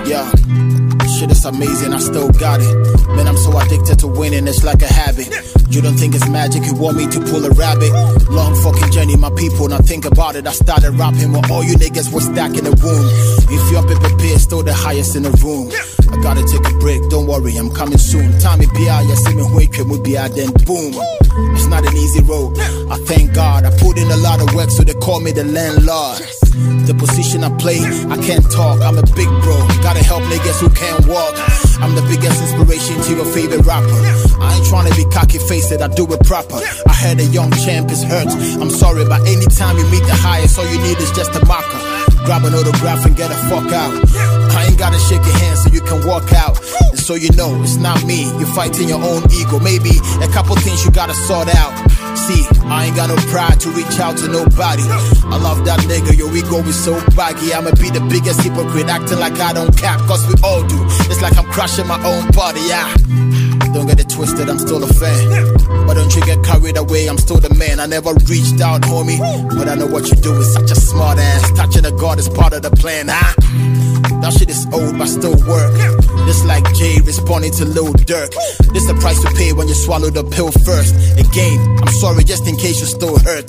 Yeah, shit is amazing, I still got it. Man, I'm so addicted to winning, it's like a habit. You don't think it's magic, you want me to pull a rabbit. Long fucking journey, my people, now think about it. I started rapping when all you niggas were stacking the womb. If you're prepared, still the highest in the room. I gotta take a break, don't worry, I'm coming soon. Tommy P.I., you see me wake up, then boom. It's not an easy road, I thank God. I put in a lot of work, so they call me the landlord. The position I play, I can't talk, I'm a big bro. Gotta help niggas who can't walk. I'm the biggest inspiration to your favorite rapper. I ain't tryna be cocky faced, I do it proper. I heard a young champ is hurt, I'm sorry, but anytime you meet the highest, all you need is just a marker. Grab an autograph and get the fuck out. I ain't gotta shake your hand so you can walk out. And so you know, it's not me, you're fighting your own ego. Maybe a couple things you gotta sort out. See, I ain't got no pride to reach out to nobody. I love that nigga, your ego is so baggy. I'ma be the biggest hypocrite, acting like I don't cap, cause we all do. It's like I'm crushing my own body, yeah. Don't get it twisted, I'm still a fan. But don't you get carried away, I'm still the man. I never reached out, homie, but I know what you do is such a smart ass. Touching the God is part of the plan, huh? That shit is old, but still work. Just like Jay responding to Lil Durk. This the price you pay when you swallow the pill first. Again, I'm sorry just in case you still hurt,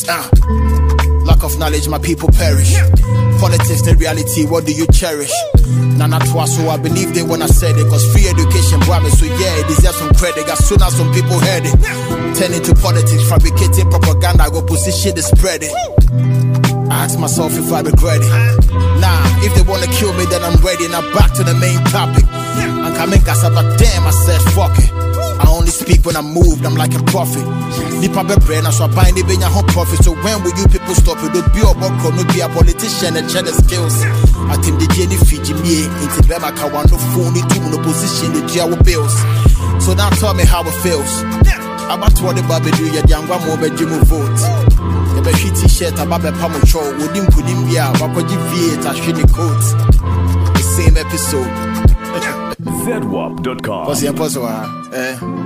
Lack of knowledge, my people perish. Politics and reality, what do you cherish? Nana Twaso, I believed it when I said it. Cause free education brought me, so yeah, it deserves some credit. As soon as some people heard it, turn into politics, fabricating propaganda, go position to spread it. I ask myself if I regret it. Nah, if they wanna kill me, then I'm ready. Now back to the main topic. I'm coming, but damn, I said fuck it. I only speak when I'm moved, I'm like a prophet. Nipa be brain, so I bind it in your home profit. So when will you people stop it? Don't be a worker, don't be a politician and share the skills. I think the Jenny Fiji me, into Bema Kawano phone, to no position, the Jawa bills. So now tell me how it feels. About what the baby do, your young one more bedroom vote. The baby t-shirt, about the pamucho, wouldn't put him here, but what you V8, I should the coat. The same episode. ZWAP.com. What's the impossible?